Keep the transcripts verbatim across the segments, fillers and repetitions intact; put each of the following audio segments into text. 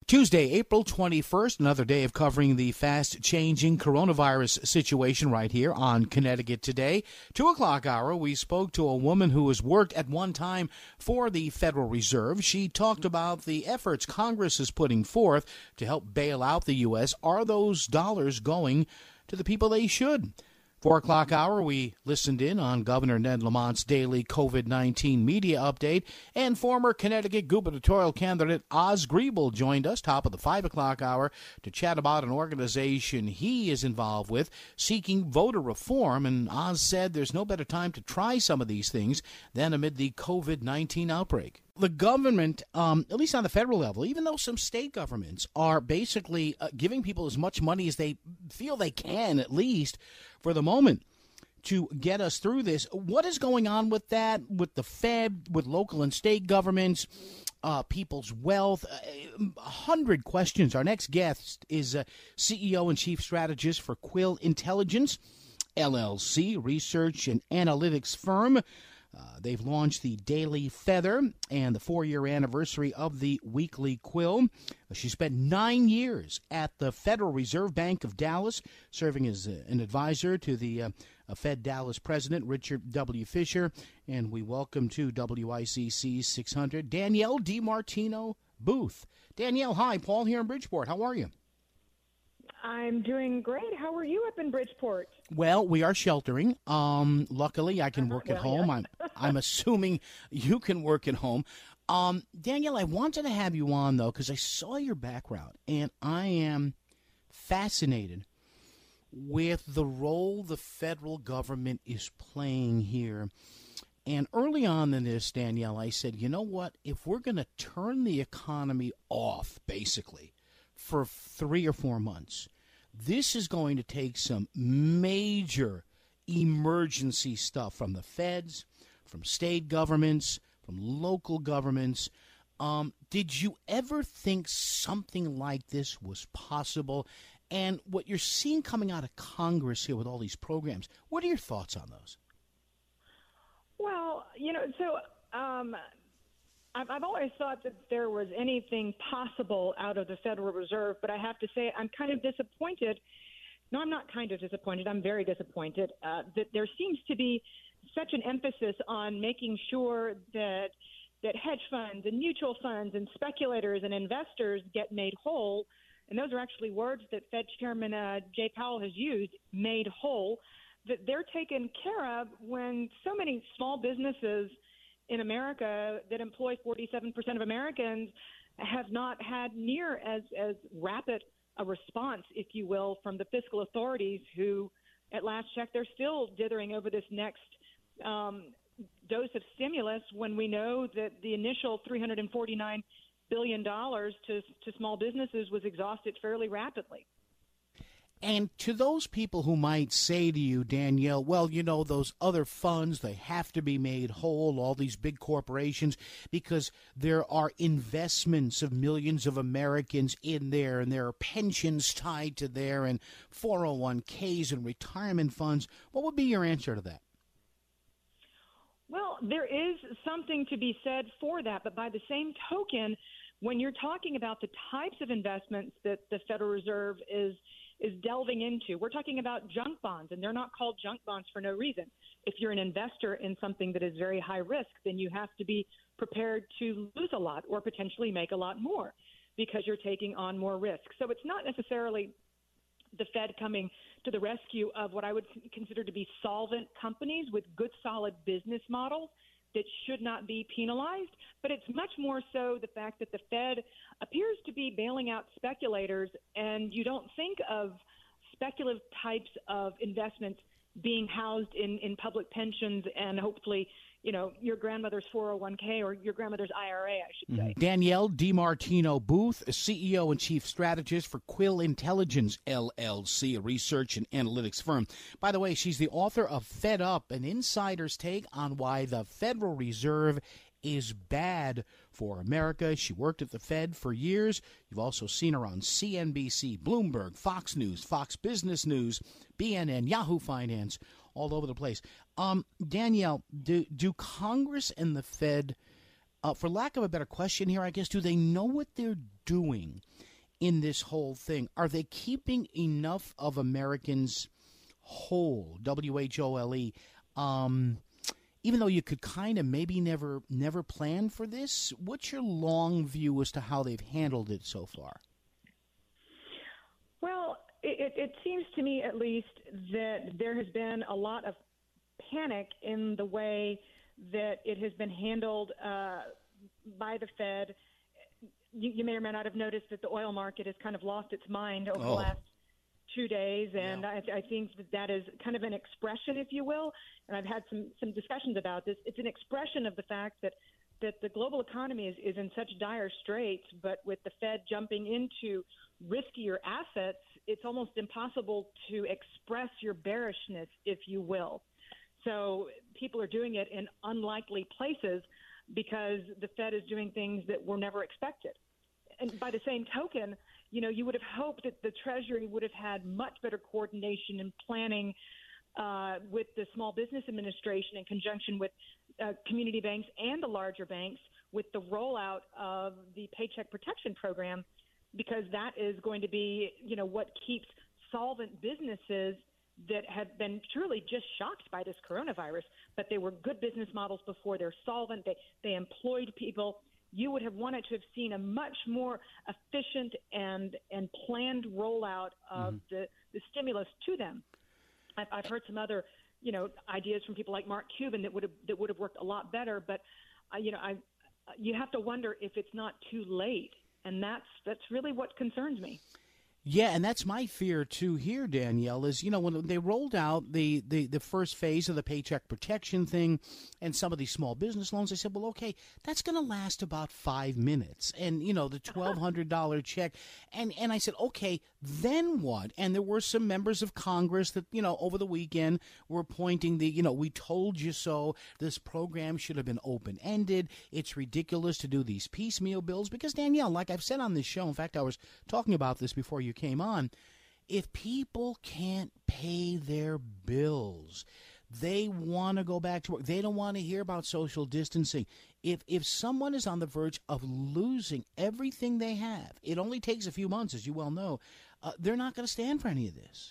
Tuesday, April twenty-first, another day of covering the fast-changing coronavirus situation right here on Connecticut Today. Two o'clock hour, we spoke to a woman who has worked at one time for the Federal Reserve. She talked about the efforts Congress is putting forth to help bail out the U S. Are those dollars going to the people they should? Four o'clock hour, we listened in on Governor Ned Lamont's daily COVID nineteen media update, and former Connecticut gubernatorial candidate Oz Griebel joined us top of the five o'clock hour to chat about an organization he is involved with seeking voter reform. And Oz said there's no better time to try some of these things than amid the COVID nineteen outbreak. The government, um, at least on the federal level, even though some state governments are basically uh, giving people as much money as they feel they can, at least for the moment, to get us through this. What is going on with that, with the Fed, with local and state governments, uh, people's wealth? A hundred questions. Our next guest is uh, C E O and Chief Strategist for Quill Intelligence, L L C, research and analytics firm. Uh, they've launched the Daily Feather and the four-year anniversary of the Weekly Quill. She spent nine years at the Federal Reserve Bank of Dallas, serving as uh, an advisor to the uh, Fed Dallas president, Richard W. Fisher. And we welcome to W I C C six hundred, Danielle DiMartino Booth. Danielle, hi. Paul here in Bridgeport. How are you? I'm doing great. How are you up in Bridgeport? Well, we are sheltering. Um, luckily, I can work well, at home. yeah. I'm, I'm assuming you can work at home. Um, Danielle, I wanted to have you on, though, because I saw your background, and I am fascinated with the role the federal government is playing here. And early on in this, Danielle, I said, you know what? If we're going to turn the economy off, basically, for three or four months, this is going to take some major emergency stuff from the feds, from state governments, from local governments. Um, did you ever think something like this was possible? And what you're seeing coming out of Congress here with all these programs, what are your thoughts on those? Well, you know, so um, I've, I've always thought that there was anything possible out of the Federal Reserve, but I have to say I'm kind of disappointed. No, I'm not kind of disappointed. I'm very disappointed uh, that there seems to be such an emphasis on making sure that that hedge funds and mutual funds and speculators and investors get made whole. And those are actually words that Fed Chairman uh, Jay Powell has used, made whole, that they're taken care of when so many small businesses in America that employ forty-seven percent of Americans have not had near as, as rapid a response, if you will, from the fiscal authorities who, at last check, they're still dithering over this next um, dose of stimulus when we know that the initial three hundred forty-nine billion dollars to, to small businesses was exhausted fairly rapidly. And to those people who might say to you, Danielle, well, you know, those other funds, they have to be made whole, all these big corporations, because there are investments of millions of Americans in there, and there are pensions tied to there, and four oh one k's and retirement funds. What would be your answer to that? Well, there is something to be said for that, but by the same token, when you're talking about the types of investments that the Federal Reserve is is delving into, we're talking about junk bonds, and they're not called junk bonds for no reason. If you're an investor in something that is very high risk, then you have to be prepared to lose a lot or potentially make a lot more because you're taking on more risk. So it's not necessarily the Fed coming to the rescue of what I would consider to be solvent companies with good, solid business models that should not be penalized, but it's much more so the fact that the Fed appears to be bailing out speculators, and you don't think of speculative types of investments being housed in, in public pensions and hopefully, you know, your grandmother's four oh one k or your grandmother's I R A, I should say. Mm-hmm. Danielle DiMartino Booth, C E O and Chief Strategist for Quill Intelligence, L L C, a research and analytics firm. By the way, she's the author of Fed Up, an insider's take on why the Federal Reserve is bad for America. She worked at the Fed for years. You've also seen her on C N B C, Bloomberg, Fox News, Fox Business News, B N N, Yahoo Finance, all over the place. Um, Danielle, do, do Congress and the Fed, uh, for lack of a better question here, I guess, do they know what they're doing in this whole thing? Are they keeping enough of Americans whole, W H O L E, um, even though you could kind of maybe never never plan for this? What's your long view as to how they've handled it so far? Well, it, it seems to me at least that there has been a lot of panic in the way that it has been handled uh, by the Fed. You, you may or may not have noticed that the oil market has kind of lost its mind over oh. the last two days, and yeah. I, I think that that is kind of an expression, if you will, and I've had some, some discussions about this. It's an expression of the fact that, that the global economy is, is in such dire straits, but with the Fed jumping into riskier assets, it's almost impossible to express your bearishness, if you will. So people are doing it in unlikely places because the Fed is doing things that were never expected. And by the same token, you know, you would have hoped that the Treasury would have had much better coordination and planning uh, with the Small Business Administration in conjunction with uh, community banks and the larger banks with the rollout of the Paycheck Protection Program, because that is going to be, you know, what keeps solvent businesses that have been truly just shocked by this coronavirus, but they were good business models before. They're solvent. They, they employed people. You would have wanted to have seen a much more efficient and and planned rollout of mm-hmm. the, the stimulus to them. I've, I've heard some other, you know, ideas from people like Mark Cuban that would have that would have worked a lot better. But uh, you know, I you have to wonder if it's not too late, and that's that's really what concerns me. Yeah, and that's my fear, too, here, Danielle, is, you know, when they rolled out the, the, the first phase of the Paycheck Protection thing and some of these small business loans, I said, well, okay, that's going to last about five minutes. And, you know, the twelve hundred dollars check. And, and I said, okay, then what? And there were some members of Congress that, you know, over the weekend were pointing the, you know, we told you so. This program should have been open-ended. It's ridiculous to do these piecemeal bills because, Danielle, like I've said on this show, in fact, I was talking about this before you came on, if people can't pay their bills, they want to go back to work. They don't want to hear about social distancing. If if someone is on the verge of losing everything they have, it only takes a few months, as you well know, uh, they're not going to stand for any of this.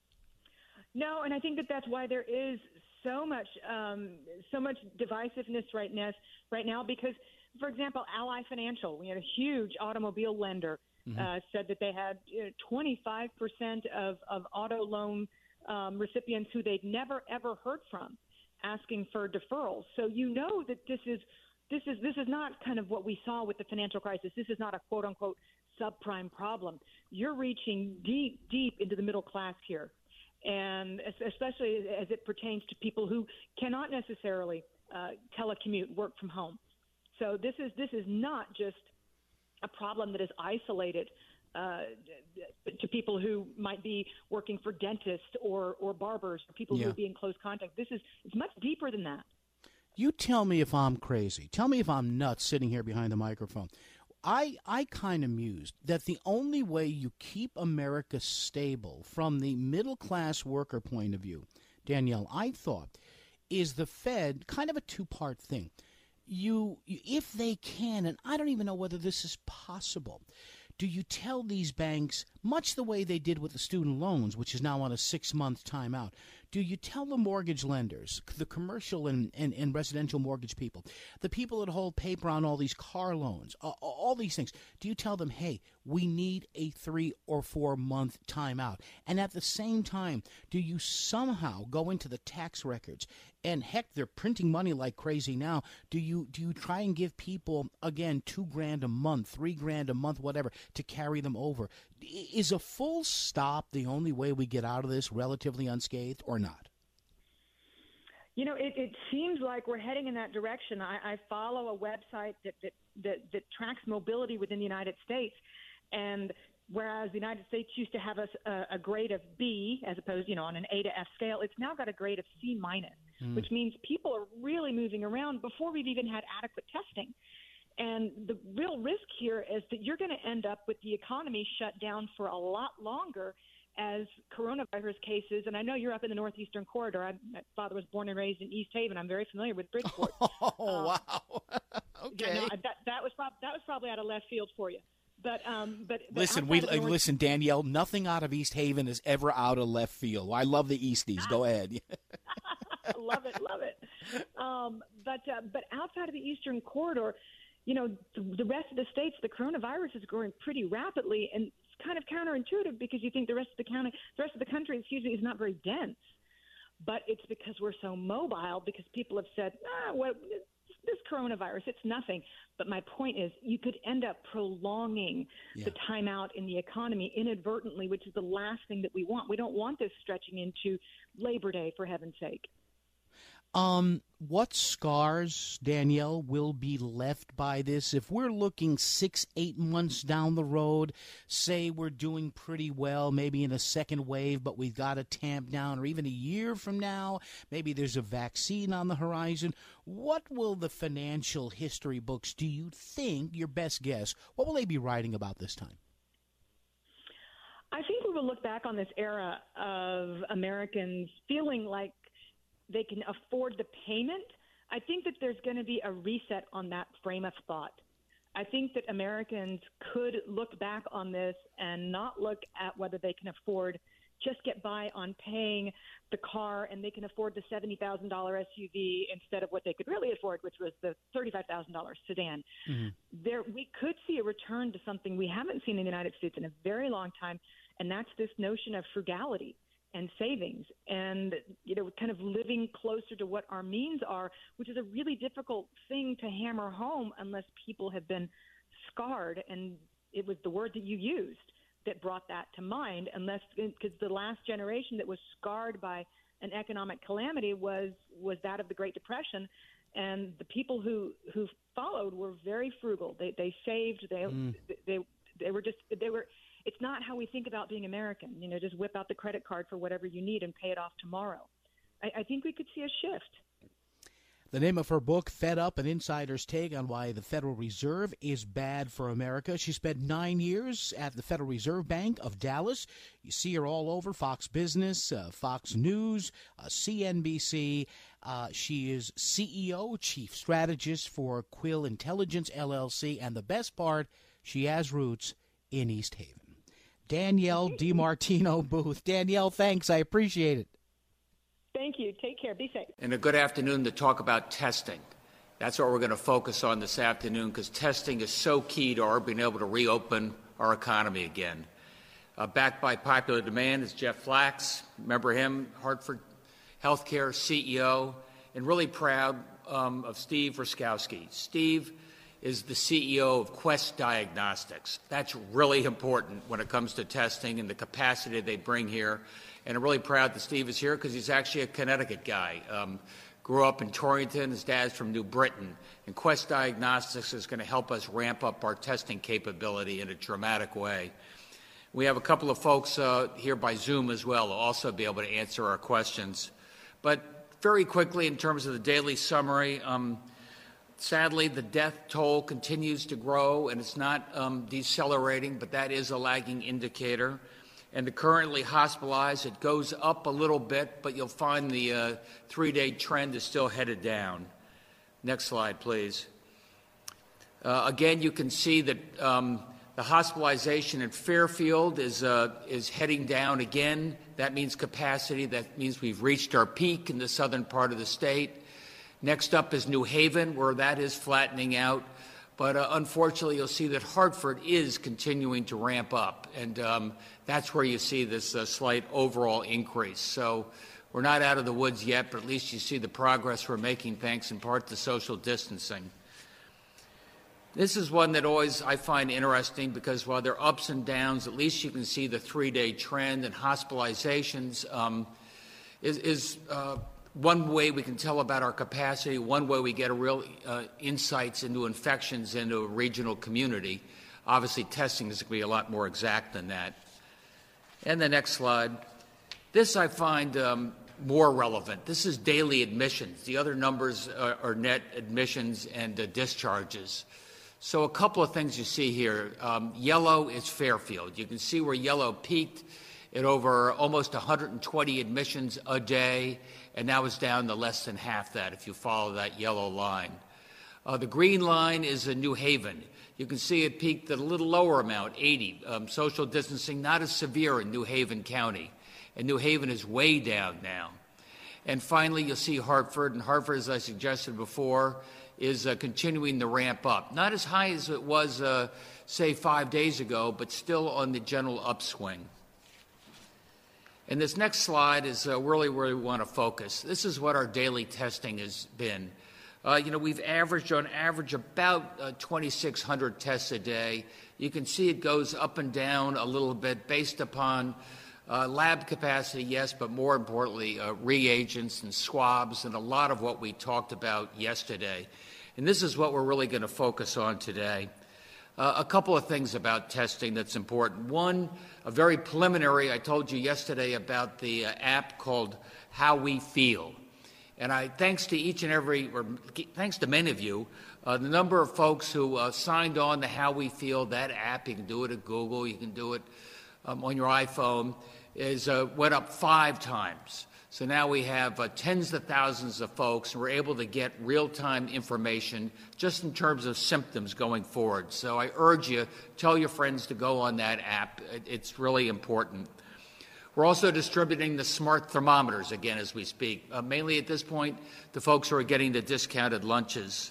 No, and I think that that's why there is so much um, so much divisiveness right now, right now because, for example, Ally Financial, we had a huge automobile lender, Mm-hmm. Uh, said that they had you know, twenty-five percent of, of auto loan um, recipients who they'd never ever heard from asking for deferrals. So you know that this is this is this is not kind of what we saw with the financial crisis. This is not a quote unquote subprime problem. You're reaching deep deep into the middle class here, and especially as it pertains to people who cannot necessarily uh, telecommute, work from home. So this is this is not just a problem that is isolated uh, to people who might be working for dentists or, or barbers, or people yeah. who would be in close contact. This is it's much deeper than that. You tell me if I'm crazy. Tell me if I'm nuts sitting here behind the microphone. I I kind of mused that the only way you keep America stable from the middle-class worker point of view, Danielle, I thought, is the Fed kind of a two-part thing. You, if they can, and I don't even know whether this is possible, do you tell these banks, much the way they did with the student loans, which is now on a six-month timeout, do you tell the mortgage lenders, the commercial and, and, and residential mortgage people, the people that hold paper on all these car loans, uh, all these things, do you tell them, hey, we need a three or four month timeout? And at the same time, do you somehow go into the tax records, and heck, they're printing money like crazy now, do you do you try and give people, again, two grand a month, three grand a month, whatever, to carry them over? Is a full stop the only way we get out of this relatively unscathed, or not? You know, it, it seems like we're heading in that direction. I, I follow a website that, that, that, that tracks mobility within the United States, and whereas the United States used to have a, a, a grade of B as opposed, you know, on an A to F scale, it's now got a grade of C minus, mm. which means people are really moving around before we've even had adequate testing. And the real risk here is that you're going to end up with the economy shut down for a lot longer as coronavirus cases. And I know you're up in the Northeastern Corridor. I, my father was born and raised in East Haven. I'm very familiar with Bridgeport. Oh, um, wow. Okay. You know, that, that, was prob- that was probably out of left field for you. But, um, but, but listen, we North- listen, Danielle. Nothing out of East Haven is ever out of left field. I love the Easties. Go ahead. love it, love it. Um, but uh, but outside of the Eastern Corridor, you know, the, the rest of the states, the coronavirus is growing pretty rapidly, and it's kind of counterintuitive because you think the rest of the county, the rest of the country, excuse me, is not very dense. But it's because we're so mobile, because people have said, ah, what, this coronavirus, it's nothing. But my point is, you could end up prolonging yeah. the time out in the economy inadvertently, which is the last thing that we want. We don't want this stretching into Labor Day, for heaven's sake. Um, what scars, Danielle, will be left by this? If we're looking six, eight months down the road, say we're doing pretty well, maybe in a second wave, but we've got to tamp down, or even a year from now, maybe there's a vaccine on the horizon. What will the financial history books, do you think, your best guess, what will they be writing about this time? I think we will look back on this era of Americans feeling like they can afford the payment. I think that there's going to be a reset on that frame of thought. I think that Americans could look back on this and not look at whether they can afford, just get by on paying the car, and they can afford the seventy thousand dollars S U V instead of what they could really afford, which was the thirty-five thousand dollars sedan. Mm-hmm. There, we could see a return to something we haven't seen in the United States in a very long time, and that's this notion of frugality and savings, and, you know, kind of living closer to what our means are, which is a really difficult thing to hammer home unless people have been scarred. And it was the word that you used that brought that to mind, unless, because the last generation that was scarred by an economic calamity was, was that of the Great Depression. And the people who, who followed were very frugal. They, they saved, they, mm. they, they were just, they were, it's not how we think about being American, you know, just whip out the credit card for whatever you need and pay it off tomorrow. I, I think we could see a shift. The name of her book, Fed Up, An Insider's Take on Why the Federal Reserve is Bad for America. She spent nine years at the Federal Reserve Bank of Dallas. You see her all over Fox Business, uh, Fox News, uh, C N B C. Uh, she is C E O, Chief Strategist for Quill Intelligence, L L C. And the best part, she has roots in East Haven. Danielle DiMartino Booth. Danielle, thanks. I appreciate it. Thank you. Take care. Be safe. And a good afternoon to talk about testing. That's what we're going to focus on this afternoon, because testing is so key to our being able to reopen our economy again. Uh, backed by popular demand is Jeff Flax. Remember him, Hartford Healthcare C E O, and really proud um, of Steve Ruskowski. Steve is the C E O of Quest Diagnostics. That's really important when it comes to testing and the capacity they bring here. And I'm really proud that Steve is here because he's actually a Connecticut guy. Um, grew up in Torrington. His dad's from New Britain. And Quest Diagnostics is going to help us ramp up our testing capability in a dramatic way. We have a couple of folks uh, here by Zoom as well who will also be able to answer our questions. But very quickly, in terms of the daily summary, um, sadly, the death toll continues to grow, and it's not um, decelerating, but that is a lagging indicator. And the currently hospitalized, it goes up a little bit, but you'll find the uh, three-day trend is still headed down. Next slide, please. Uh, again, you can see that um, the hospitalization in Fairfield is, uh, is heading down again. That means capacity. That means we've reached our peak in the southern part of the state. Next up is New Haven, where that is flattening out. But uh, unfortunately, you'll see that Hartford is continuing to ramp up, and um, that's where you see this uh, slight overall increase. So we're not out of the woods yet, but at least you see the progress we're making thanks in part to social distancing. This is one that always I find interesting because while there are ups and downs, at least you can see the three-day trend, and hospitalizations um, is, is uh, one way we can tell about our capacity, one way we get a real uh, insights into infections into a regional community. Obviously, testing is going to be a lot more exact than that. And the next slide. This I find um, more relevant. This is daily admissions. The other numbers are, are net admissions and uh, discharges. So a couple of things you see here. Um, yellow is Fairfield. You can see where yellow peaked at over almost one hundred twenty admissions a day, and now it's down to less than half that if you follow that yellow line. Uh, the green line is in New Haven. You can see it peaked at a little lower amount, eighty. Um, social distancing not as severe in New Haven County. And New Haven is way down now. And finally, you'll see Hartford. And Hartford, as I suggested before, is uh, continuing to ramp up. Not as high as it was, uh, say, five days ago, but still on the general upswing. And this next slide is uh, really where we want to focus. This is what our daily testing has been. Uh, you know, we've averaged, on average, about uh, twenty-six hundred tests a day. You can see it goes up and down a little bit based upon uh, lab capacity, yes, but more importantly, uh, reagents and swabs and a lot of what we talked about yesterday. And this is what we're really going to focus on today. Uh, a couple of things about testing that's important. One, a very preliminary, I told you yesterday about the uh, app called How We Feel. And I, thanks to each and every, or thanks to many of you, uh, the number of folks who uh, signed on to How We Feel, that app, you can do it at Google, you can do it um, on your iPhone, is uh, went up five times. So now we have uh, tens of thousands of folks, and we're able to get real-time information just in terms of symptoms going forward. So I urge you, tell your friends to go on that app. It's really important. We're also distributing the smart thermometers again as we speak. Uh, mainly at this point, the folks who are getting the discounted lunches.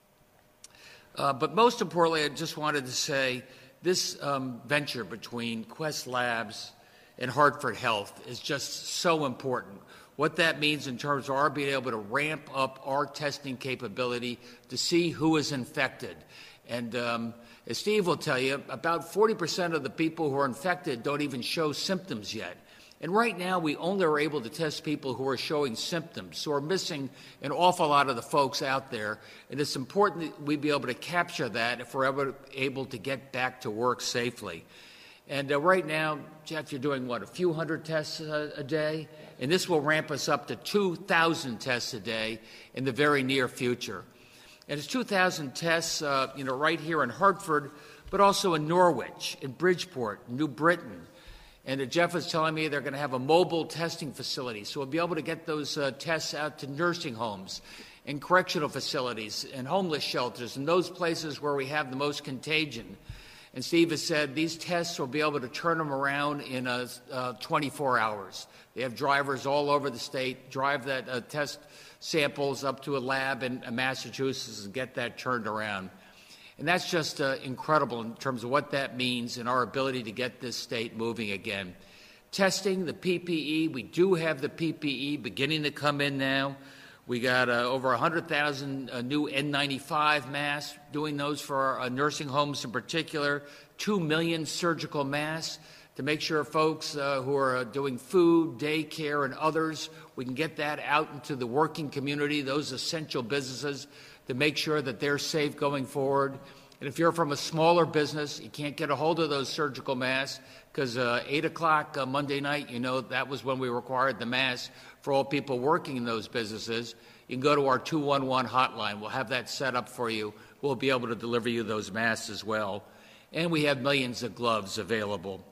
Uh, but most importantly, I just wanted to say this um, venture between Quest Labs and Hartford Health is just so important. What that means in terms of our being able to ramp up our testing capability to see who is infected. And um, as Steve will tell you, about forty percent of the people who are infected don't even show symptoms yet. And right now, we only are able to test people who are showing symptoms. So we're missing an awful lot of the folks out there. And it's important that we be able to capture that if we're ever able to get back to work safely. And uh, right now, Jeff, you're doing, what, a few hundred tests uh, a day? And this will ramp us up to two thousand tests a day in the very near future. And it's two thousand tests, uh, you know, right here in Hartford, but also in Norwich, in Bridgeport, New Britain. And uh, Jeff was telling me they're going to have a mobile testing facility. So we'll be able to get those uh, tests out to nursing homes and correctional facilities and homeless shelters and those places where we have the most contagion. And Steve has said these tests will be able to turn them around in uh, uh, twenty-four hours. They have drivers all over the state, drive that uh, test samples up to a lab in uh, Massachusetts and get that turned around. And that's just uh, incredible in terms of what that means and our ability to get this state moving again. Testing, the P P E, we do have the P P E beginning to come in now. We got uh, over one hundred thousand uh, new N ninety-five masks, doing those for our uh, nursing homes in particular, two million surgical masks to make sure folks uh, who are uh, doing food, daycare, and others, we can get that out into the working community, those essential businesses, to make sure that they're safe going forward. And if you're from a smaller business, you can't get a hold of those surgical masks because uh, eight o'clock uh, Monday night, you know, that was when we required the masks for all people working in those businesses. You can go to our two one one hotline. We'll have that set up for you. We'll be able to deliver you those masks as well. And we have millions of gloves available.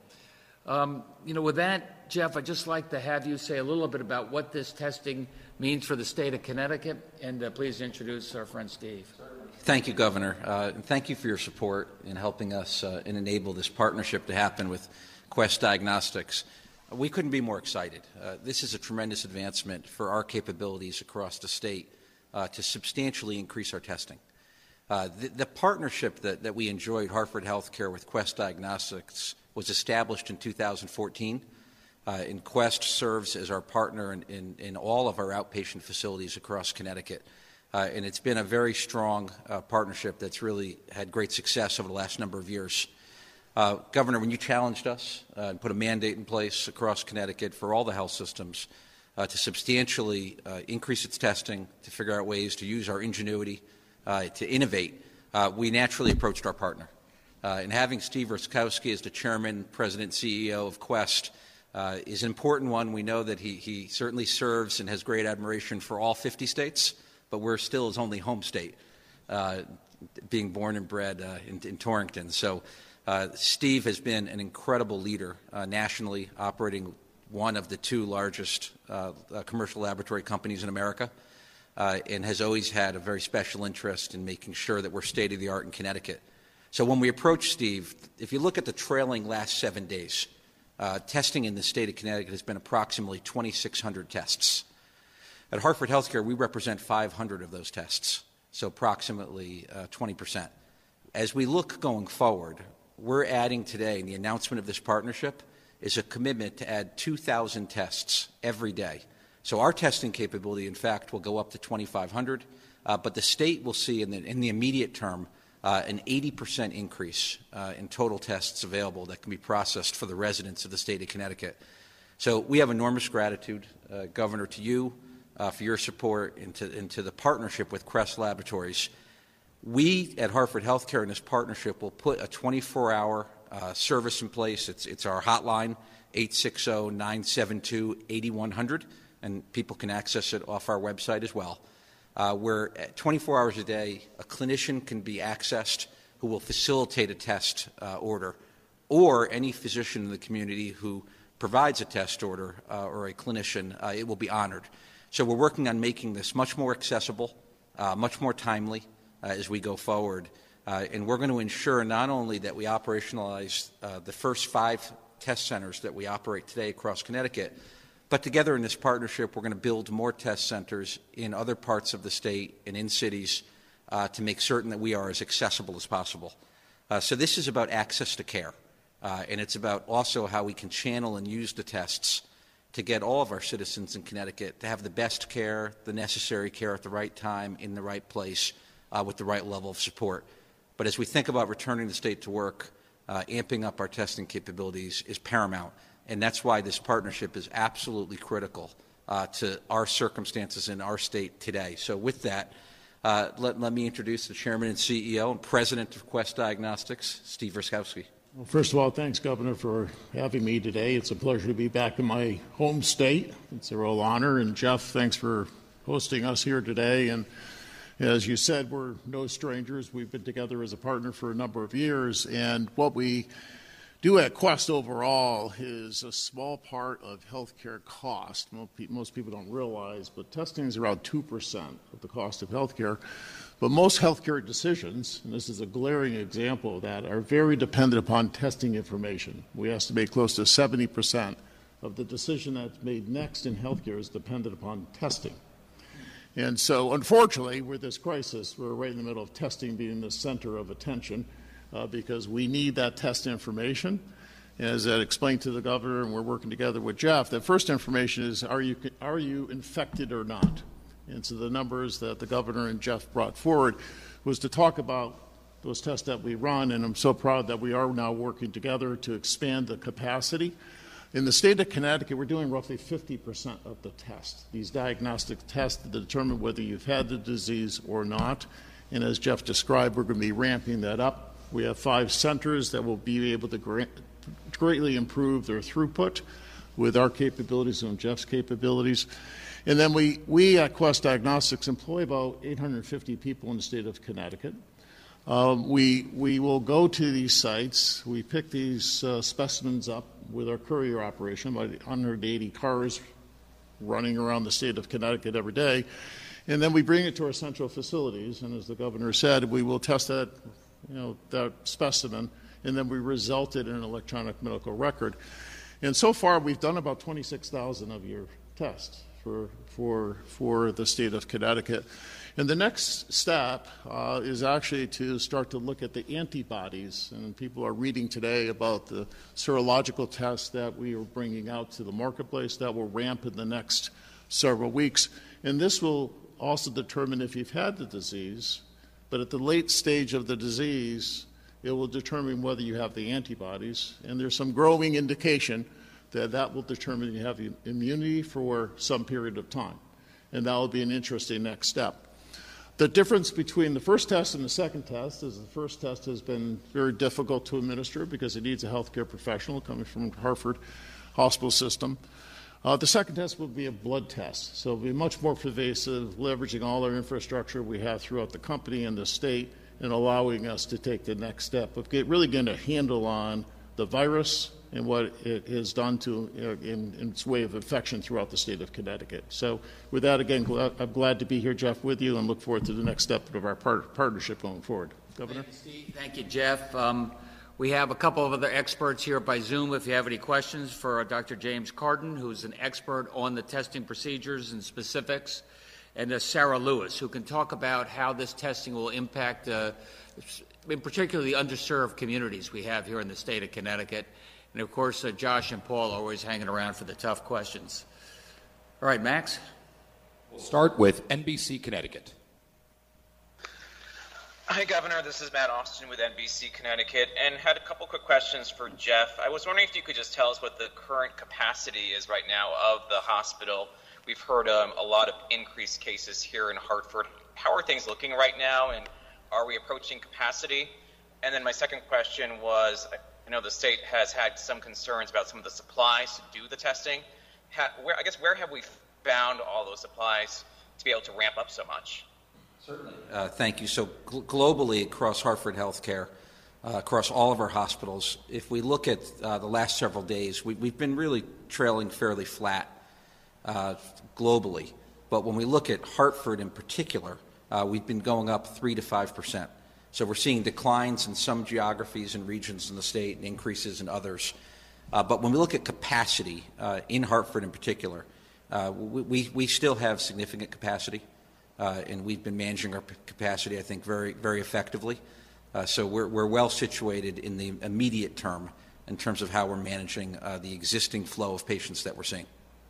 Um, you know, with that, Jeff, I'd just like to have you say a little bit about what this testing means for the state of Connecticut. And uh, please introduce our friend Steve. Thank you, Governor. Uh, and thank you for your support in helping us uh, and enable this partnership to happen with Quest Diagnostics. We couldn't be more excited. Uh, this is a tremendous advancement for our capabilities across the state uh, to substantially increase our testing. Uh, the, the partnership that, that we enjoyed, Hartford Healthcare with Quest Diagnostics, was established in two thousand fourteen. Uh, and Quest serves as our partner in, in, in all of our outpatient facilities across Connecticut. Uh, and it's been a very strong uh, partnership that's really had great success over the last number of years. Uh, Governor, when you challenged us uh, and put a mandate in place across Connecticut for all the health systems uh, to substantially uh, increase its testing, to figure out ways to use our ingenuity, uh, to innovate, uh, we naturally approached our partner. Uh, and having Steve Rutkowski as the chairman, president, C E O of Quest uh, is an important one. We know that he, he certainly serves and has great admiration for all fifty states, but we're still his only home state, uh, being born and bred uh, in, in Torrington. So uh, Steve has been an incredible leader uh, nationally, operating one of the two largest uh, uh, commercial laboratory companies in America. uh, and has always had a very special interest in making sure that we're state-of-the-art in Connecticut. So when we approach Steve, if you look at the trailing last seven days, uh, testing in the state of Connecticut has been approximately twenty-six hundred tests. At Hartford Healthcare, we represent five hundred of those tests, so approximately uh, twenty percent. As we look going forward, we're adding today, in the announcement of this partnership, is a commitment to add two thousand tests every day. So our testing capability, in fact, will go up to twenty-five hundred, uh, but the state will see in the, in the immediate term uh, an eighty percent increase uh, in total tests available that can be processed for the residents of the state of Connecticut. So we have enormous gratitude, uh, Governor, to you uh, for your support and to, and to the partnership with Crest Laboratories. We at Hartford Healthcare in this partnership will put a twenty-four hour uh, service in place. It's, it's our hotline, eight six zero, nine seven two, eight one zero zero, and people can access it off our website as well, uh, where twenty-four hours a day a clinician can be accessed who will facilitate a test uh, order, or any physician in the community who provides a test order uh, or a clinician, uh, it will be honored. So we're working on making this much more accessible, uh, much more timely, Uh, as we go forward. Uh, and we're going to ensure not only that we operationalize uh, the first five test centers that we operate today across Connecticut, but together in this partnership we're going to build more test centers in other parts of the state and in cities uh, to make certain that we are as accessible as possible. Uh, so this is about access to care, uh, and it's about also how we can channel and use the tests to get all of our citizens in Connecticut to have the best care, the necessary care at the right time, in the right place, Uh, with the right level of support. But as we think about returning the state to work, uh, amping up our testing capabilities is paramount. And that's why this partnership is absolutely critical uh, to our circumstances in our state today. So with that, uh, let, let me introduce the Chairman and C E O and President of Quest Diagnostics, Steve Rutkowski. Well, first of all, thanks, Governor, for having me today. It's a pleasure to be back in my home state. It's a real honor. And Jeff, thanks for hosting us here today. And as you said, we're no strangers. We've been together as a partner for a number of years, and what we do at Quest overall is a small part of healthcare cost. Most people don't realize, but testing is around two percent of the cost of healthcare. But most healthcare decisions, and this is a glaring example of that, are very dependent upon testing information. We estimate close to seventy percent of the decision that's made next in healthcare is dependent upon testing. And so, unfortunately, with this crisis, we're right in the middle of testing being the center of attention uh, because we need that test information. As I explained to the governor, and we're working together with Jeff, the first information is, are you, are you infected or not? And so the numbers that the governor and Jeff brought forward was to talk about those tests that we run, and I'm so proud that we are now working together to expand the capacity. In the state of Connecticut, we're doing roughly fifty percent of the tests, these diagnostic tests to determine whether you've had the disease or not. And as Jeff described, we're going to be ramping that up. We have five centers that will be able to greatly improve their throughput with our capabilities and Jeff's capabilities. And then we, we at Quest Diagnostics employ about eight hundred fifty people in the state of Connecticut. Um, we, we will go to these sites. We pick these uh, specimens up with our courier operation, about one hundred eighty cars running around the state of Connecticut every day. And then we bring it to our central facilities. And as the governor said, we will test that, you know, that specimen, and then we result it in an electronic medical record. And so far, we've done about twenty-six thousand of your tests for, for, for the state of Connecticut. And the next step uh, is actually to start to look at the antibodies. And people are reading today about the serological tests that we are bringing out to the marketplace that will ramp in the next several weeks. And this will also determine if you've had the disease, but at the late stage of the disease, it will determine whether you have the antibodies. And there's some growing indication that that will determine you have immunity for some period of time. And that will be an interesting next step. The difference between the first test and the second test is the first test has been very difficult to administer because it needs a healthcare professional coming from Hartford Hospital System. Uh, the second test will be a blood test, so it'll be much more pervasive, leveraging all our infrastructure we have throughout the company and the state and allowing us to take the next step of get, really getting a handle on the virus and what it has done to uh, in, in its way of infection throughout the state of Connecticut. So with that, again, glad, I'm glad to be here, Jeff, with you, and look forward to the next step of our part, partnership going forward. Governor? Thank you, Steve. Thank you, Jeff. Um, we have a couple of other experts here by Zoom if you have any questions for Doctor James Carden, who's an expert on the testing procedures and specifics, and uh, Sarah Lewis, who can talk about how this testing will impact, uh, in particular, the underserved communities we have here in the state of Connecticut. And, of course, uh, Josh and Paul are always hanging around for the tough questions. All right, Max? We'll start with N B C Connecticut. Hi, Governor. This is Matt Austin with N B C Connecticut, and had a couple quick questions for Jeff. I was wondering if you could just tell us what the current capacity is right now of the hospital. We've heard um, a lot of increased cases here in Hartford. How are things looking right now, and are we approaching capacity? And then my second question was, I know the state has had some concerns about some of the supplies to do the testing. How, where, I guess where have we found all those supplies to be able to ramp up so much? Certainly. Uh, thank you. So gl- globally across Hartford Healthcare, uh, across all of our hospitals, if we look at uh, the last several days, we, we've been really trailing fairly flat uh, globally. But when we look at Hartford in particular, uh, we've been going up three to five percent. So we're seeing declines in some geographies and regions in the state and increases in others. Uh, but when we look at capacity uh, in Hartford in particular, uh, we, we, we still have significant capacity. Uh, and we've been managing our p- capacity, I think, very, very effectively. Uh, so we're, we're well situated in the immediate term in terms of how we're managing uh, the existing flow of patients that we're seeing.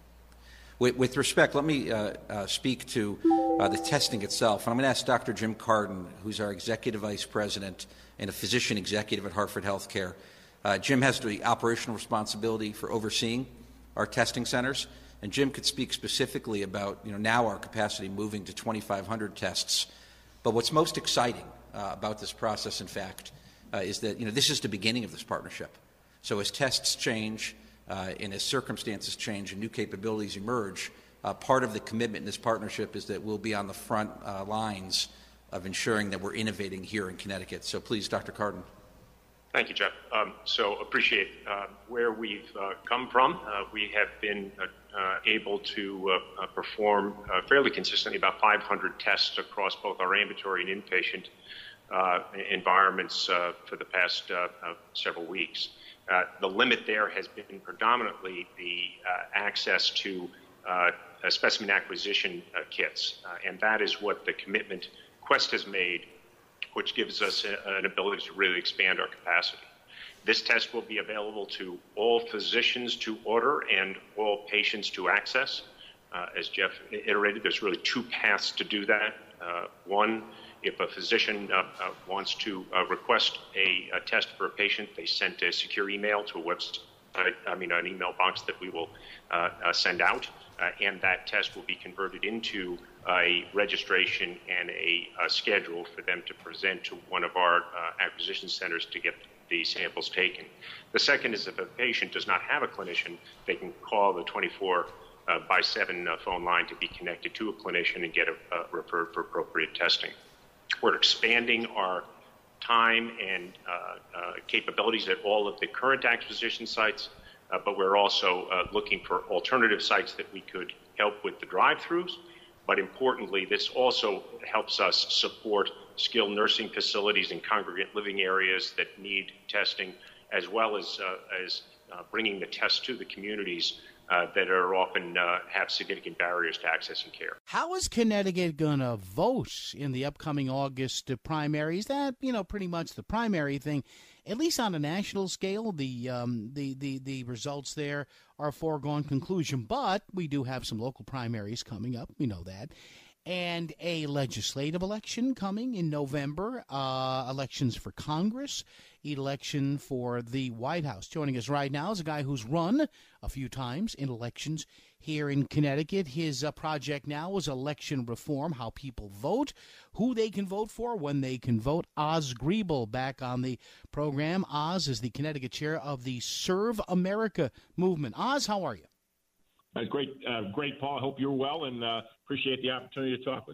With, with respect, let me uh, uh, speak to uh, the testing itself. And I'm going to ask Doctor Jim Carden, who's our Executive Vice President and a physician executive at Hartford Healthcare. Uh, Jim has the operational responsibility for overseeing our testing centers. And Jim could speak specifically about, you know, now our capacity moving to twenty-five hundred tests. But what's most exciting uh, about this process, in fact, uh, is that, you know, this is the beginning of this partnership. So as tests change uh, and as circumstances change and new capabilities emerge, uh, part of the commitment in this partnership is that we'll be on the front uh, lines of ensuring that we're innovating here in Connecticut. So please, Doctor Carden. Thank you, Jeff. Um, so appreciate uh, where we've uh, come from. Uh, we have been uh, uh, able to uh, uh, perform uh, fairly consistently about five hundred tests across both our ambulatory and inpatient uh, environments uh, for the past uh, uh, several weeks. Uh, the limit there has been predominantly the uh, access to uh, specimen acquisition uh, kits, uh, and that is what the commitment Quest has made, which gives us a, an ability to really expand our capacity. This test will be available to all physicians to order and all patients to access. Uh, as Jeff iterated, there's really two paths to do that. Uh, one, if a physician uh, uh, wants to uh, request a, a test for a patient, they send a secure email to a website, I mean an email box that we will uh, uh, send out, uh, and that test will be converted into a registration and a, a schedule for them to present to one of our uh, acquisition centers to get the samples taken. The second is if a patient does not have a clinician, they can call the twenty-four by seven uh, phone line to be connected to a clinician and get a, uh, referred for appropriate testing. We're expanding our time and uh, uh, capabilities at all of the current acquisition sites, uh, but we're also uh, looking for alternative sites that we could help with the drive-thrus. But importantly, this also helps us support skilled nursing facilities and congregate living areas that need testing, as well as, uh, as uh, bringing the test to the communities uh, that are often uh, have significant barriers to accessing care. How is Connecticut going to vote in the upcoming August primaries? That, you know, pretty much the primary thing. At least on a national scale, the um, the, the, the results there are a foregone conclusion. But we do have some local primaries coming up. We know that. And a legislative election coming in November, uh, elections for Congress, election for the White House. Joining us right now is a guy who's run a few times in elections here in Connecticut. His uh, project now is election reform, how people vote, who they can vote for, when they can vote. Oz Griebel back on the program. Oz is the Connecticut chair of the Serve America movement. Oz, how are you? Uh, great, uh, great, Paul. I hope you're well, and uh, appreciate the opportunity to talk with you.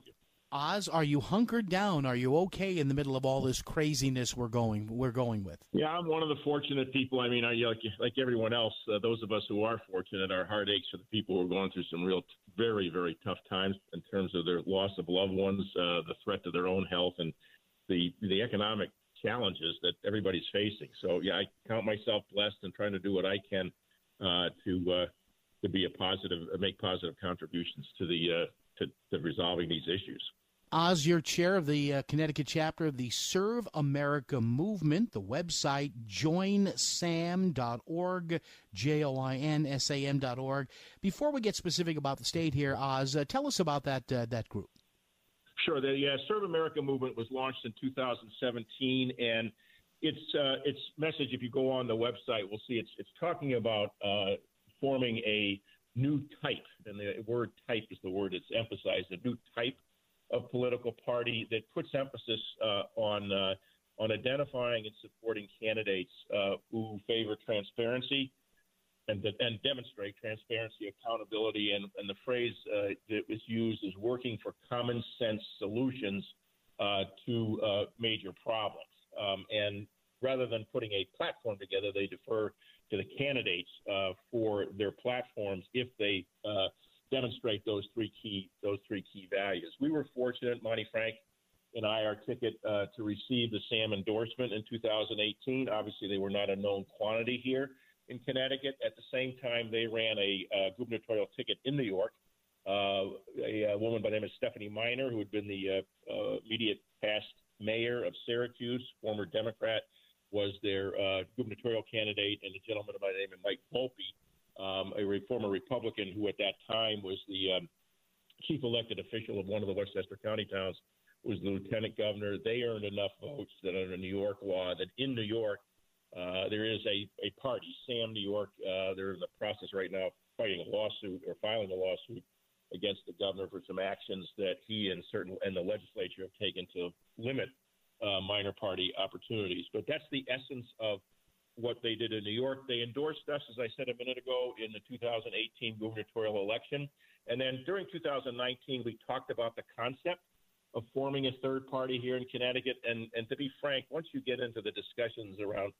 Oz, are you hunkered down? Are you okay in the middle of all this craziness we're going we're going with? Yeah, I'm one of the fortunate people. I mean, I, like like everyone else, uh, those of us who are fortunate, our heart aches for the people who are going through some real, very, very tough times in terms of their loss of loved ones, uh, the threat to their own health, and the the economic challenges that everybody's facing. So, yeah, I count myself blessed and trying to do what I can uh, to uh, to be a positive, make positive contributions to the uh, to, to resolving these issues. Oz, you're chair of the uh, Connecticut chapter of the Serve America Movement. The website, join sam dot org, J O I N S A M dot org. Before we get specific about the state here, Oz, uh, tell us about that uh, that group. Sure. The uh, Serve America Movement was launched in two thousand seventeen, and its uh, its message, if you go on the website, we'll see it's it's talking about uh, forming a new type, and the word type is the word that's emphasized, a new type of political party that puts emphasis uh, on uh, on identifying and supporting candidates uh, who favor transparency and and demonstrate transparency, accountability, and, and the phrase uh, that was used is working for common sense solutions uh, to uh, major problems. Um, and rather than putting a platform together, they defer to the candidates uh, for their platforms if they uh, demonstrate those three key those three key values. We were fortunate, Monty Frank and I, our ticket uh, to receive the SAM endorsement in two thousand eighteen. Obviously, they were not a known quantity here in Connecticut. At the same time, they ran a uh, gubernatorial ticket in New York. Uh, a, a woman by the name of Stephanie Miner, who had been the uh, uh, immediate past mayor of Syracuse, former Democrat, was their uh, gubernatorial candidate, and a gentleman by the name of Mike Volpe, um, a former Republican who at that time was the um, chief elected official of one of the Westchester County towns, was the lieutenant governor. They earned enough votes that under New York law, that in New York, uh, there is a, a party, SAM New York. Uh, they're in the process right now of fighting a lawsuit or filing a lawsuit against the governor for some actions that he and certain and the legislature have taken to limit uh, minor party opportunities. But that's the essence of what they did in New York. They endorsed us, as I said a minute ago, in the two thousand eighteen gubernatorial election. And then during two thousand nineteen, we talked about the concept of forming a third party here in Connecticut. And, and to be frank, once you get into the discussions around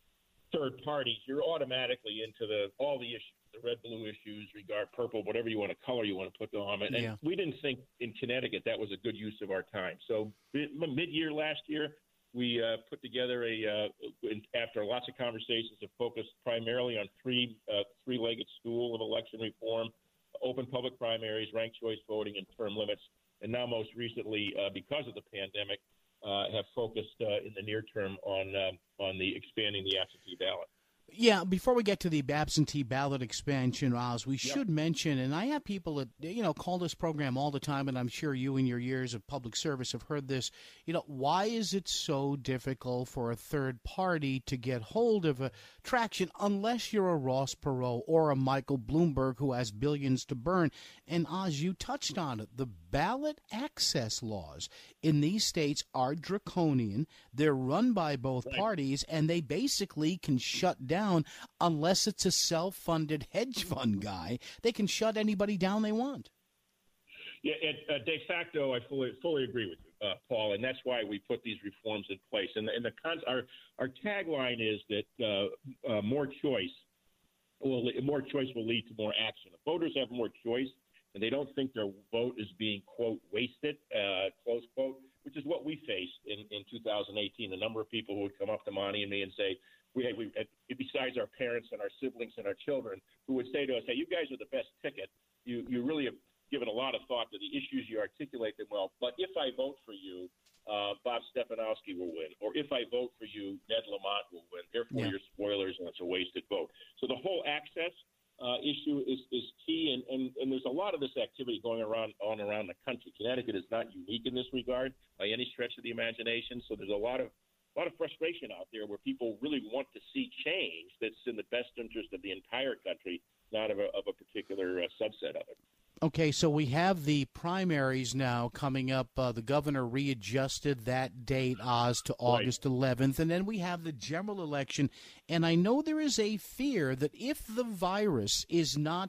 third parties, you're automatically into the all the issues, the red, blue issues, regard purple, whatever you want to color you want to put on it. And Yeah. we didn't think in Connecticut that was a good use of our time. So mid-year last year, we uh, put together a, uh, after lots of conversations, that focused primarily on three, uh, three-legged stool of election reform, open public primaries, ranked choice voting, and term limits. And now most recently, uh, because of the pandemic, uh, have focused uh, in the near term on uh, on the expanding the absentee ballot. Yeah, before we get to the absentee ballot expansion, Oz, we Yep. should mention, and I have people that, you know, call this program all the time, and I'm sure you in your years of public service have heard this, you know, why is it so difficult for a third party to get hold of a traction unless you're a Ross Perot or a Michael Bloomberg who has billions to burn? And Oz, you touched on it. The ballot access laws in these states are draconian. They're run by both Right. parties, and they basically can shut down unless it's a self-funded hedge fund guy. They can shut anybody down they want. Yeah, and, uh, de facto, I fully fully agree with you, uh, Paul, and that's why we put these reforms in place. And, and the cons- our our tagline is that uh, uh, more choice will more choice will lead to more action. If voters have more choice, and they don't think their vote is being, quote, wasted, uh, close quote, which is what we faced in, in two thousand eighteen. The number of people who would come up to Monty and me and say, we, we besides our parents and our siblings and our children, who would say to us, hey, you guys are the best ticket. You, you really have given a lot of thought to the issues. You articulate them well. But if I vote for you, uh, Bob Stefanowski will win. Or if I vote for you, Ned Lamont will win. Therefore, Yeah. you're spoilers and it's a wasted vote. So the whole access Uh, issue is, is key, and, and, and there's a lot of this activity going around on around the country. Connecticut is not unique in this regard by any stretch of the imagination. So there's a lot of a lot of frustration out there where people really want to see change that's in the best interest of the entire country, not of a, of a particular uh, subset of it. Okay, so we have the primaries now coming up. Uh, the governor readjusted that date, Oz, to August eleventh. And then we have the general election. And I know there is a fear that if the virus is not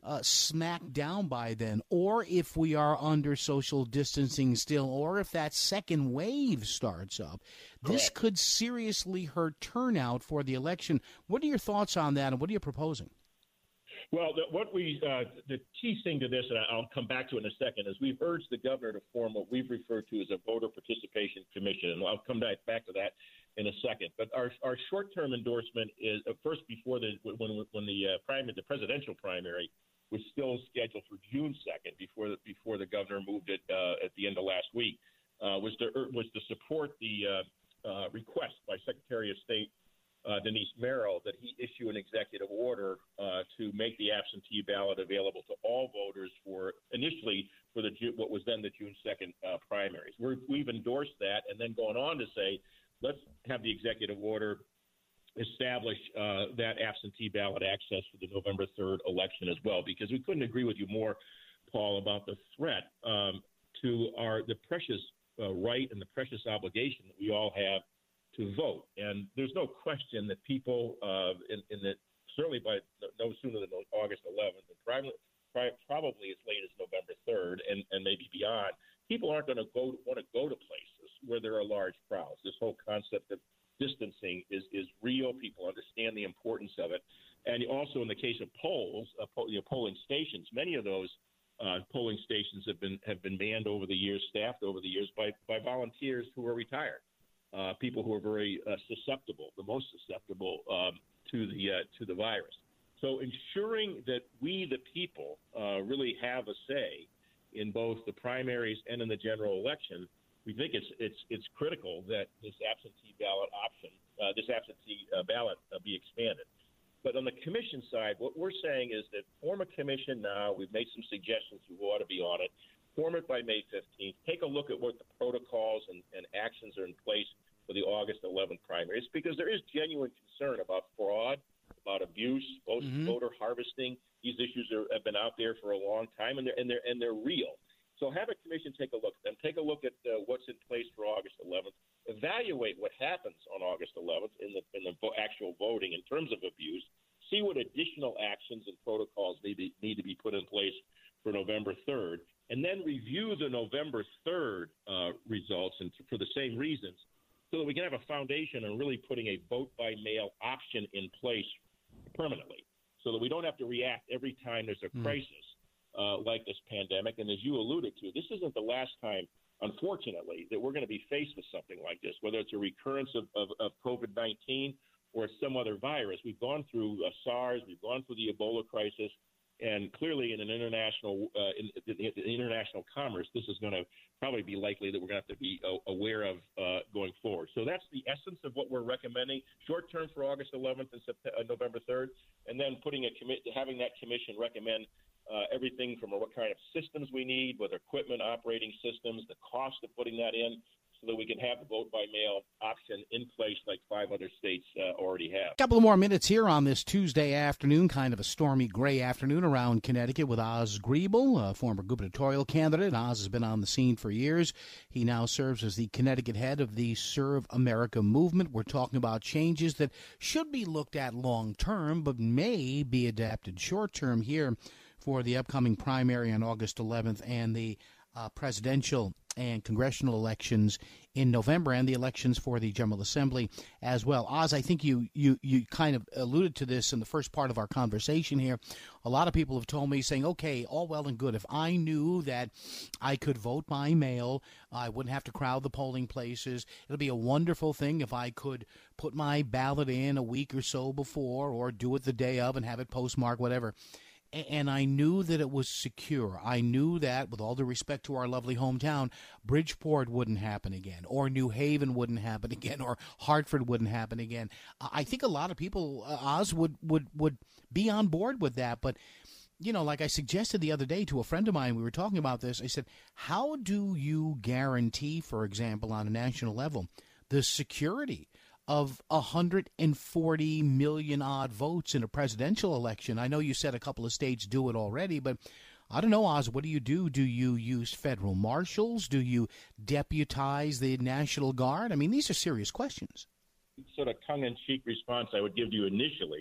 uh, smacked down by then, or if we are under social distancing still, or if that second wave starts up, this Correct. could seriously hurt turnout for the election. What are your thoughts on that, and what are you proposing? Well, the, what we uh, the key thing to this, and I'll come back to it in a second, is we've urged the governor to form what we've referred to as a voter participation commission, and I'll come back back to that in a second. But our our short-term endorsement is uh, first before the when when the uh, primary, the presidential primary was still scheduled for June second, before the before the governor moved it uh, at the end of last week, uh, was to was to support the uh, uh, request by Secretary of State Uh, Denise Merrill that he issue an executive order uh, to make the absentee ballot available to all voters for initially for the what was then the June second uh, primaries. We're, we've endorsed that and then gone on to say, let's have the executive order establish uh, that absentee ballot access for the November third election as well, because we couldn't agree with you more, Paul, about the threat um, to our the precious uh, right and the precious obligation that we all have to vote. And there's no question that people uh, in, in the certainly by no sooner than August eleventh, and probably, probably as late as November third, and, and maybe beyond, people aren't going to go want to go to places where there are large crowds. This whole concept of distancing is is real. People understand the importance of it. And also in the case of polls, uh, poll, you know, polling stations, many of those uh, polling stations have been have been manned over the years, staffed over the years by by volunteers who are retired. Uh, people who are very uh, susceptible, the most susceptible um, to the uh, to the virus. So ensuring that we, the people, uh, really have a say in both the primaries and in the general election, we think it's it's it's critical that this absentee ballot option, uh, this absentee uh, ballot, uh, be expanded. But on the commission side, what we're saying is that form a commission now. We've made some suggestions who ought to be on it. Form it by May fifteenth. Take a look at what the protocols and, and actions are in place for the August eleventh primaries, because there is genuine concern about fraud, about abuse, both mm-hmm. voter harvesting. These issues are, have been out there for a long time, and they're and they're and they're real. So have a commission take a look at them. Take a look at uh, what's in place for August eleventh. Evaluate what happens on August eleventh in the in the vo- actual voting in terms of abuse. See what additional actions and protocols need to, need to be put in place for November third, and then review the November third uh, results, and for the same reasons, so that we can have a foundation on really putting a vote-by-mail option in place permanently, so that we don't have to react every time there's a mm. crisis uh, like this pandemic. And as you alluded to, this isn't the last time, unfortunately, that we're going to be faced with something like this, whether it's a recurrence of, of, of COVID nineteen or some other virus. We've gone through uh, SARS, we've gone through the Ebola crisis, and clearly in an international uh, in, in, in international commerce, this is going to probably be likely that we're going to have to be uh, aware of uh, going forward. So that's the essence of what we're recommending, short term for August eleventh and September, uh, November third, and then putting a commi- having that commission recommend uh, everything from what kind of systems we need, whether equipment, operating systems, the cost of putting that in, so that we can have the vote-by-mail option in place like five other states uh, already have. A couple of more minutes here on this Tuesday afternoon, kind of a stormy gray afternoon around Connecticut with Oz Griebel, a former gubernatorial candidate. Oz has been on the scene for years. He now serves as the Connecticut head of the Serve America movement. We're talking about changes that should be looked at long-term, but may be adapted short-term here for the upcoming primary on August eleventh and the uh, presidential and congressional elections in November, and the elections for the General Assembly as well. Oz, I think you, you, you kind of alluded to this in the first part of our conversation here. A lot of people have told me, saying, okay, all well and good. If I knew that I could vote by mail, I wouldn't have to crowd the polling places. It'll be a wonderful thing if I could put my ballot in a week or so before, or do it the day of and have it postmarked, whatever. And I knew that it was secure. I knew that, with all due respect to our lovely hometown, Bridgeport wouldn't happen again, or New Haven wouldn't happen again, or Hartford wouldn't happen again. I think a lot of people, uh, Oz, would, would, would be on board with that. But, you know, like I suggested the other day to a friend of mine, we were talking about this. I said, how do you guarantee, for example, on a national level, the security of one hundred forty million odd votes in a presidential election? I know you said a couple of states do it already, but I don't know, Oz, what do you do? Do you use federal marshals? Do you deputize the National Guard? I mean, these are serious questions. Sort of tongue-in-cheek response I would give you initially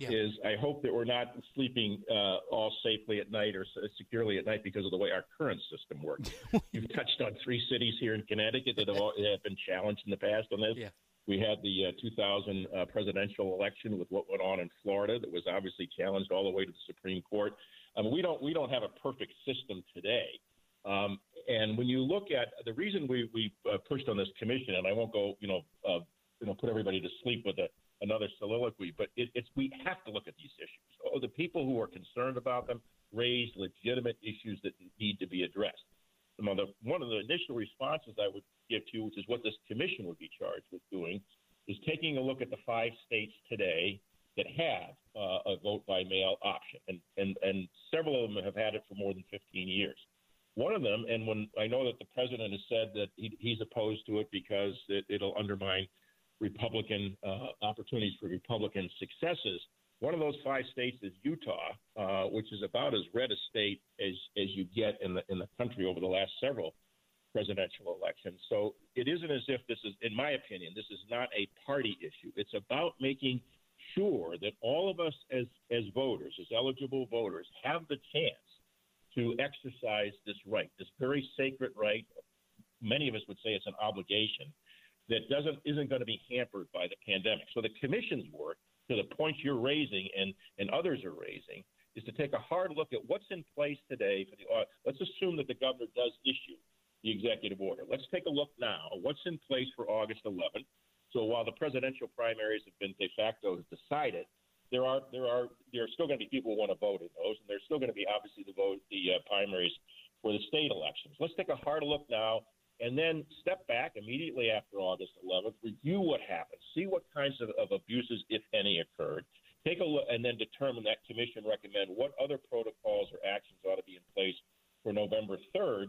Yeah. is I hope that we're not sleeping uh, all safely at night or securely at night because of the way our current system works. You've touched on three cities here in Connecticut that have, all, have been challenged in the past on this. Yeah. We had the uh, two thousand uh, presidential election with what went on in Florida that was obviously challenged all the way to the Supreme Court. I mean, we don't we don't have a perfect system today. Um, and when you look at the reason we we uh, pushed on this commission, and I won't go you know uh, you know put everybody to sleep with a, another soliloquy, but it, it's we have to look at these issues. Oh, the people who are concerned about them raise legitimate issues that need to be addressed. One of, the, one of the initial responses I would give to you, which is what this commission would be charged with doing, is taking a look at the five states today that have uh, a vote-by-mail option, and, and, and several of them have had it for more than fifteen years. One of them, and when I know that the president has said that he, he's opposed to it because it, it'll undermine Republican uh, opportunities for Republican successes, one of those five states is Utah, uh, which is about as red a state as, as you get in the in the country over the last several presidential elections. So it isn't as if this is, in my opinion, this is not a party issue. It's about making sure that all of us as, as voters, as eligible voters, have the chance to exercise this right, this very sacred right. Many of us would say it's an obligation that doesn't isn't going to be hampered by the pandemic. So the commission's work, to the points you're raising and, and others are raising, is to take a hard look at what's in place today for the uh, let's assume that the governor does issue the executive order. Let's take a look now. What's in place for August eleventh? So while the presidential primaries have been de facto decided, there are there are there are still going to be people who want to vote in those, and there's still going to be obviously the vote the uh, primaries for the state elections. Let's take a hard look now, and then step back immediately after August eleventh, review what happened, see what kinds of, of abuses, if any, occurred. Take a look, and then determine that commission recommend what other protocols or actions ought to be in place for November third,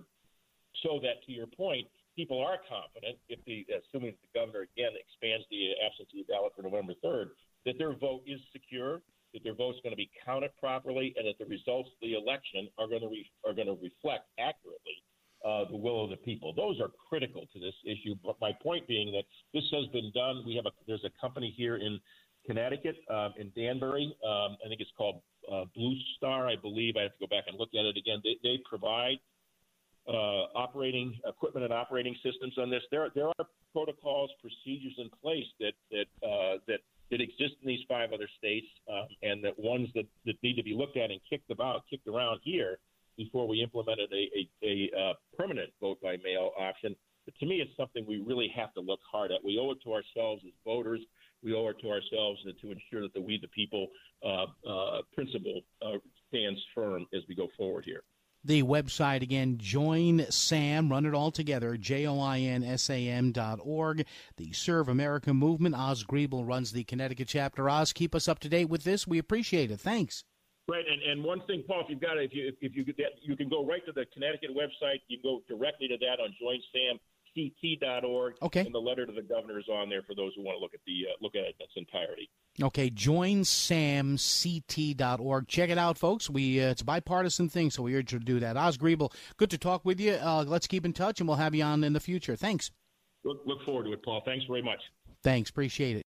so that, to your point, people are confident, if the assuming the governor again expands the absentee ballot for November third, that their vote is secure, that their vote's going to be counted properly, and that the results of the election are going to re- are going to reflect accurately uh, the will of the people. Those are critical to this issue. But my point being that this has been done. We have a there's a company here in Connecticut, um, in Danbury. Um, I think it's called uh, Blue Star, I believe. I have to go back and look at it again. They, they provide uh, operating equipment and operating systems on this. There, there are protocols, procedures in place that that uh, that that exist in these five other states, um, and that ones that, that need to be looked at and kicked about, kicked around here before we implemented a, a, a uh, permanent vote-by-mail option. But to me, it's something we really have to look hard at. We owe it to ourselves as voters. We owe it to ourselves to ensure that the we the people uh, uh, principle uh, stands firm as we go forward here. The website again, Join Sam, run it all together, J O I N S A M dot org. The Serve America movement, Oz Griebel runs the Connecticut chapter. Oz, keep us up to date with this. We appreciate it. Thanks. Right, and, and one thing, Paul, if you've got it, if you if you you can go right to the Connecticut website. You can go directly to that on join sam c t dot org. Okay. And the letter to the governor is on there for those who want to look at the uh, look at it in its entirety. Okay, join sam c t dot org. Check it out, folks. We uh, it's a bipartisan thing, so we urge you to do that. Oz Griebel, good to talk with you. Uh, let's keep in touch, and we'll have you on in the future. Thanks. Look, look forward to it, Paul. Thanks very much. Thanks. Appreciate it.